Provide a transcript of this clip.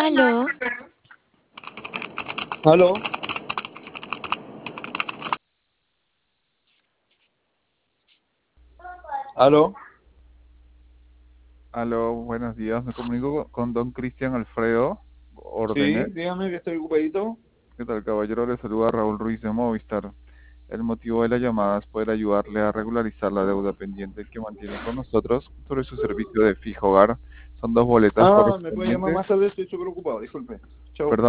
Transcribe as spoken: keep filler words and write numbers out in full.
Aló, Aló, aló. Aló, buenos días. Me comunico con don Cristian Alfredo Sí, Órdenes. dígame que estoy ocupadito. ¿Qué tal, caballero? Le saluda Raúl Ruiz de Movistar. El motivo de la llamada es poder ayudarle a regularizar la deuda pendiente que mantiene con nosotros sobre su servicio de fijo hogar. Son dos boletas Ah, me puede llamar correspondientes, más tarde, estoy súper ocupado, disculpe. Chao. ¿verdad?